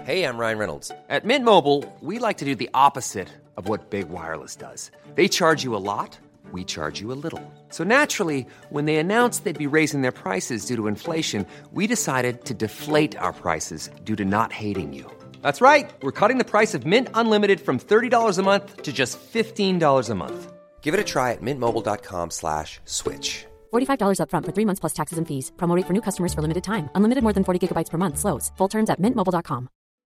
Hey, I'm Ryan Reynolds. At Mint Mobile, we like to do the opposite of what Big Wireless does. They charge you a lot, we charge you a little. So naturally, when they announced they'd be raising their prices due to inflation, we decided to deflate our prices due to not hating you. That's right. We're cutting the price of Mint Unlimited from $30 a month to just $15 a month. Give it a try at mintmobile.com/switch. $45 up front for 3 months plus taxes and fees. Promo rate for new customers for limited time. Unlimited more than 40 gigabytes per month. Slows full terms at mintmobile.com.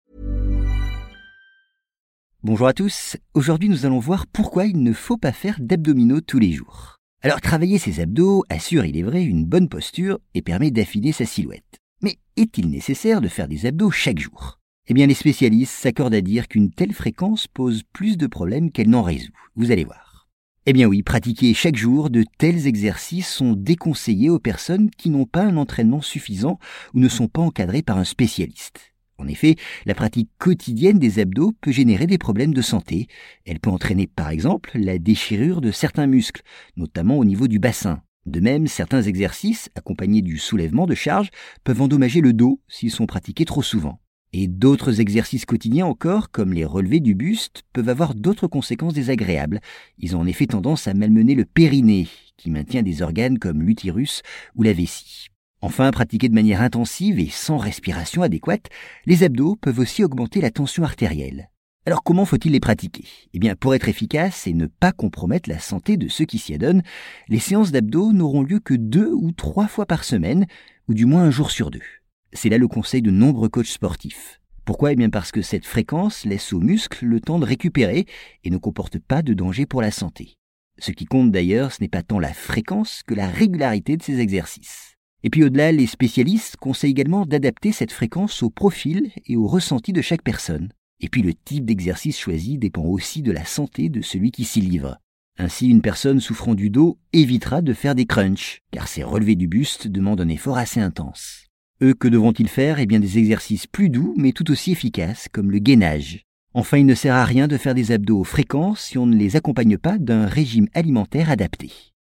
Bonjour à tous, aujourd'hui nous allons voir pourquoi il ne faut pas faire d'abdominaux tous les jours. Alors travailler ses abdos assure, il est vrai, une bonne posture et permet d'affiner sa silhouette. Mais est-il nécessaire de faire des abdos chaque jour ? Eh bien les spécialistes s'accordent à dire qu'une telle fréquence pose plus de problèmes qu'elle n'en résout, vous allez voir. Eh bien oui, pratiquer chaque jour de tels exercices sont déconseillés aux personnes qui n'ont pas un entraînement suffisant ou ne sont pas encadrées par un spécialiste. En effet, la pratique quotidienne des abdos peut générer des problèmes de santé. Elle peut entraîner par exemple la déchirure de certains muscles, notamment au niveau du bassin. De même, certains exercices, accompagnés du soulèvement de charge, peuvent endommager le dos s'ils sont pratiqués trop souvent. Et d'autres exercices quotidiens encore, comme les relevés du buste, peuvent avoir d'autres conséquences désagréables. Ils ont en effet tendance à malmener le périnée, qui maintient des organes comme l'utérus ou la vessie. Enfin, pratiqués de manière intensive et sans respiration adéquate, les abdos peuvent aussi augmenter la tension artérielle. Alors comment faut-il les pratiquer ? Eh bien, pour être efficace et ne pas compromettre la santé de ceux qui s'y adonnent, les séances d'abdos n'auront lieu que 2 ou 3 fois par semaine, ou du moins un jour sur 2. C'est là le conseil de nombreux coachs sportifs. Pourquoi ? Eh bien parce que cette fréquence laisse aux muscles le temps de récupérer et ne comporte pas de danger pour la santé. Ce qui compte d'ailleurs, ce n'est pas tant la fréquence que la régularité de ces exercices. Et puis au-delà, les spécialistes conseillent également d'adapter cette fréquence au profil et au ressenti de chaque personne. Et puis le type d'exercice choisi dépend aussi de la santé de celui qui s'y livre. Ainsi, une personne souffrant du dos évitera de faire des crunchs, car ces relevés du buste demandent un effort assez intense. Eux, que devront-ils faire ? Eh bien des exercices plus doux, mais tout aussi efficaces, comme le gainage. Enfin, il ne sert à rien de faire des abdos fréquents si on ne les accompagne pas d'un régime alimentaire adapté.